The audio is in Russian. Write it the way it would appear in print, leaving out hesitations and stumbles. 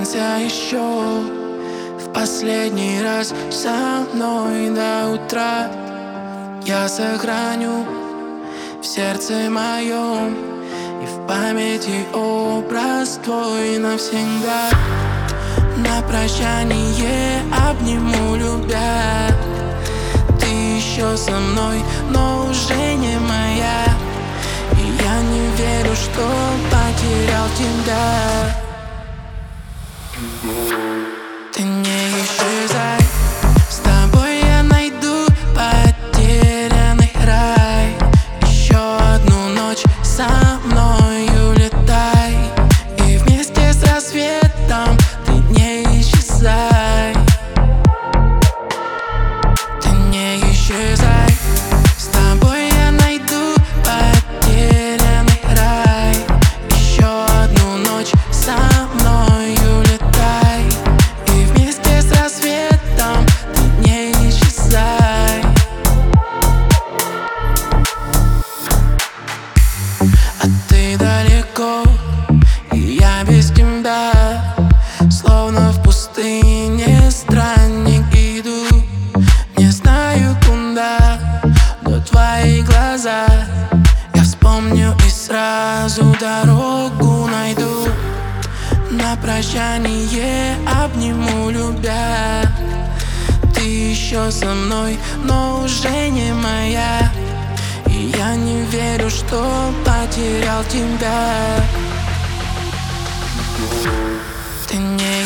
Останься еще в последний раз со мной до утра. Я сохраню в сердце моем и в памяти образ твой навсегда. На прощание обниму, любя. Ты еще со мной, но уже не моя. И я не верю, что потерял тебя. Ты не исчезай, с тобой я найду потерянный рай. Еще одну ночь со мною летай, и вместе с рассветом ты не исчезай. Ты не исчезай, с тобой я найду потерянный рай. Еще одну ночь со мною летай, и вместе с рассветом ты не исчезай. А ты далеко, и я без тебя, словно в пустыне странник иду. Не знаю куда, но твои глаза я вспомню и сразу дорогу найду. На прощание обниму, любя. Ты еще со мной, но уже не моя. И я не верю, что потерял тебя. Ты не